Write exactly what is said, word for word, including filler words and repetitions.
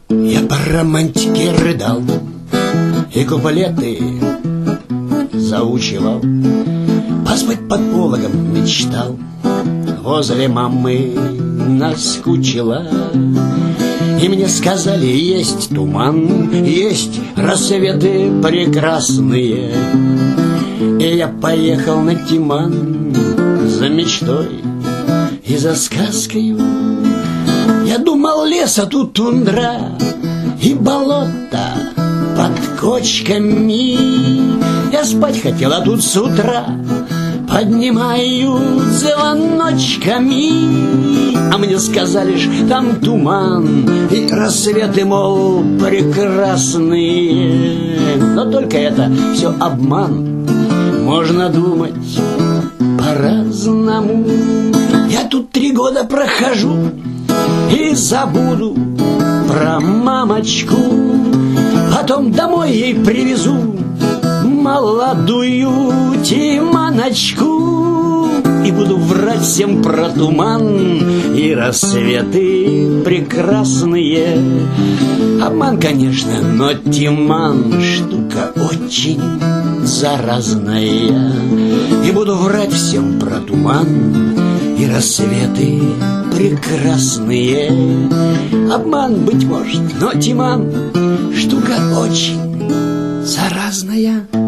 Я по романтике рыдал и куплеты заучивал, поспать под пологом мечтал, возле мамы наскучила. И мне сказали, есть туман, есть рассветы прекрасные. И я поехал на Тиман за мечтой и за сказкою. Я думал, лес, а тут тундра и болото под кочками. Я спать хотел, а тут с утра поднимают звоночками. А мне сказали ж, там туман и рассветы, мол, прекрасные. Но только это все обман, можно думать по-разному. Я тут три года прохожу и забуду про мамочку. Потом домой ей привезу молодую Тиманочку и буду врать всем про туман и рассветы прекрасные. Обман, конечно, но Тиман штука очень заразная. И буду врать всем про туман и рассветы прекрасные. Обман, быть может, но Тиман штука очень заразная.